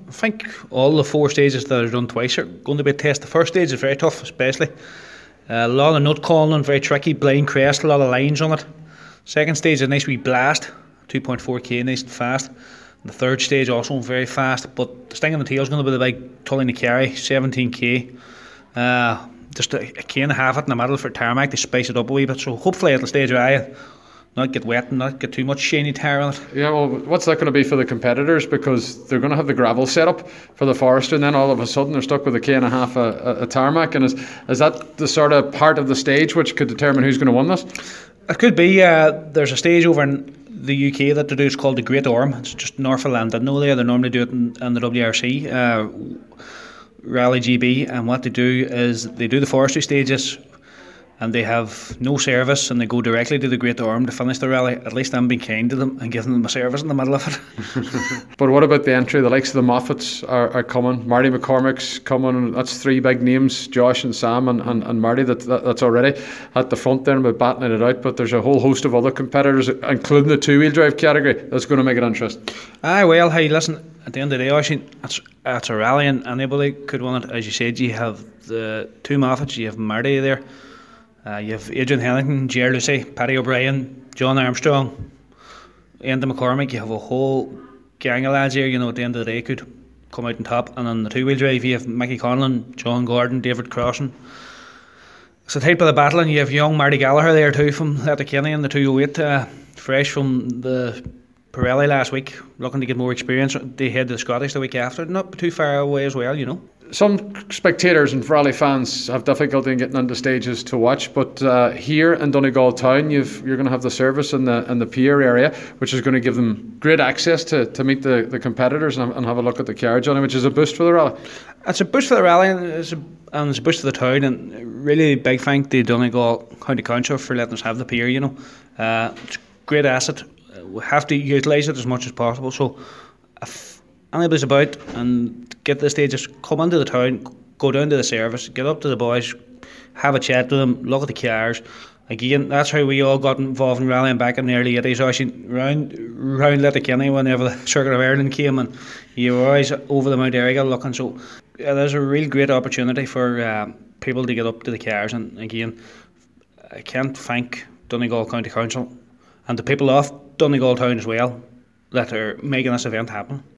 I think all the 4 stages that are done twice are going to be a test. The first stage is very tough, especially. A lot of nut calling, very tricky, blind crest, a lot of lines on it. Second stage is a nice wee blast, 2.4k, nice and fast. The third stage also very fast, but the sting in the tail is going to be the big Tully-Carry, 17k. Just a k and a half it in the middle for tarmac to spice it up a wee bit. So hopefully it'll stay dry, not get wet and not get too much shiny tire on it. Yeah, well, what's that going to be for the competitors? Because they're going to have the gravel set up for the Forester, and then all of a sudden they're stuck with a k and a half a tarmac. And is that the sort of part of the stage which could determine who's going to win this? It could be. There's a stage over in the UK that they do. It's called the Great Orme. It's just north of Llandudno there. They normally do it in the WRC, Rally GB. And what they do is they do the forestry stages, and they have no service, and they go directly to the Great Orme to finish the rally. At least I'm being kind to them and giving them a service in the middle of it. But what about the entry? The likes of the Moffats are coming. Marty McCormick's coming. That's three big names, Josh and Sam and Marty, that's already at the front there and we're battling it out. But there's a whole host of other competitors, including the two-wheel drive category, that's going to make it interesting. Aye, well, hey, listen, at the end of the day, Oisin, it's a rally and anybody could win it. As you said, you have the two Moffats, you have Marty there. You have Adrian Hennington, Ger Lucy, Paddy O'Brien, John Armstrong, Enda McCormick. You have a whole gang of lads here, at the end of the day could come out on top. And on the two-wheel drive you have Mickey Conlon, John Gordon, David Crossan. It's the type of the battle, and you have young Marty Gallagher there too from Letterkenny in the 208, fresh from the Pirelli last week, looking to get more experience. They head to the Scottish the week after, not too far away as well, Some spectators and rally fans have difficulty in getting into stages to watch, but here in Donegal town you're going to have the service in the pier area, which is going to give them great access to meet the competitors and have a look at the car, Johnny, which is a boost for the rally. It's a boost for the rally, and it's a boost for the town, and really big thank to Donegal County Council for letting us have the pier. It's a great asset. We have to utilise it as much as possible. So if anybody's about and get to the stage, just come into the town, go down to the service, get up to the boys, have a chat with them, look at the cars. Again, that's how we all got involved in rallying back in the early 80s. Actually, round Letterkenny whenever the Circuit of Ireland came, and you were always over the Mount Errigal looking. So there's a real great opportunity for people to get up to the cars. And again, I can't thank Donegal County Council and the people of Donegal town as well that are making this event happen.